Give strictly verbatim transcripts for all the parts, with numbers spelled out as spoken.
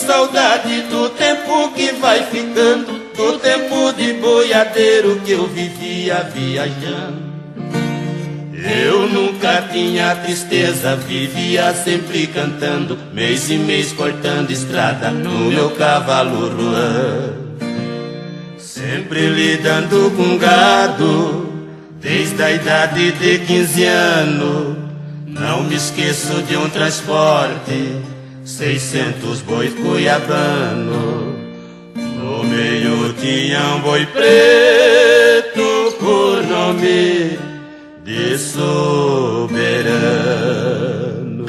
saudade do tempo que vai ficando, do tempo de boiadeiro que eu vivia viajando. Eu nunca tinha tristeza, vivia sempre cantando, mês e mês cortando estrada no meu cavalo ruan. Sempre lidando com gado, desde a idade de quinze anos. Não me esqueço de um transporte, seiscentos bois cuiabano. No meio tinha um boi preto por nome de Soberano.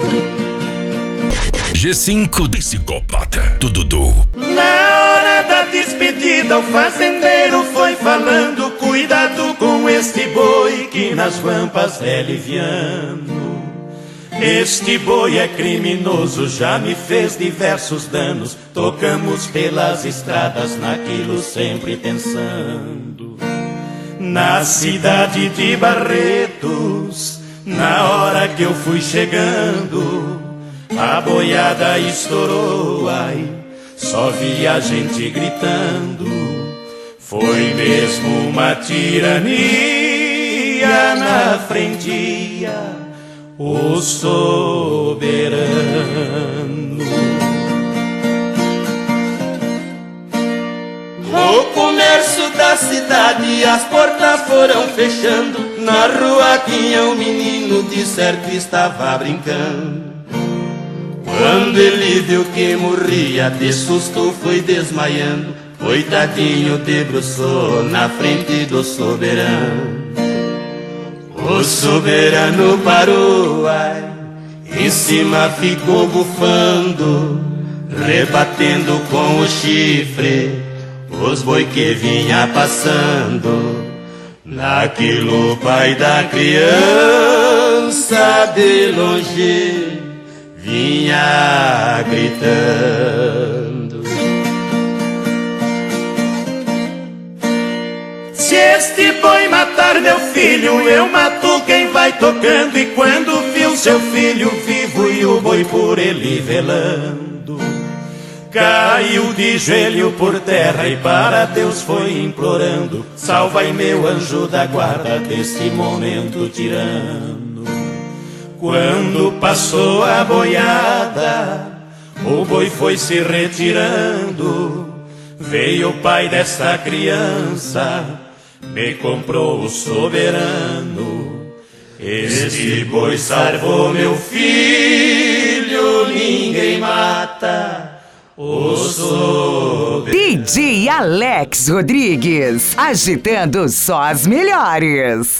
G cinco de Psicopata, do Dudu. Na hora da despedida o fazendeiro foi falando: cuidado com este boi que nas rampas é liviano. Este boi é criminoso, já me fez diversos danos. Tocamos pelas estradas naquilo sempre pensando. Na cidade de Barretos, na hora que eu fui chegando, a boiada estourou, ai, só vi a gente gritando. Foi mesmo uma tirania na frente, o soberano. O comércio da cidade, as portas foram fechando. Na rua tinha um menino, de certo estava brincando. Quando ele viu que morria, de susto foi desmaiando. Coitadinho debruçou na frente do soberano. O soberano parou, ai, em cima ficou bufando, rebatendo com o chifre os boi que vinha passando. Naquilo o pai da criança de longe vinha gritando: se este boi matar meu filho, eu mato quem vai tocando. E quando viu seu filho vivo e o boi por ele velando, caiu de joelho por terra e para Deus foi implorando: salva-i meu anjo da guarda deste momento tirano. Quando passou a boiada, o boi foi se retirando. Veio o pai dessa criança, me comprou o soberano. Este boi salvou meu filho, ninguém mata o soberano. D J Alex Rodrigues, agitando só as melhores.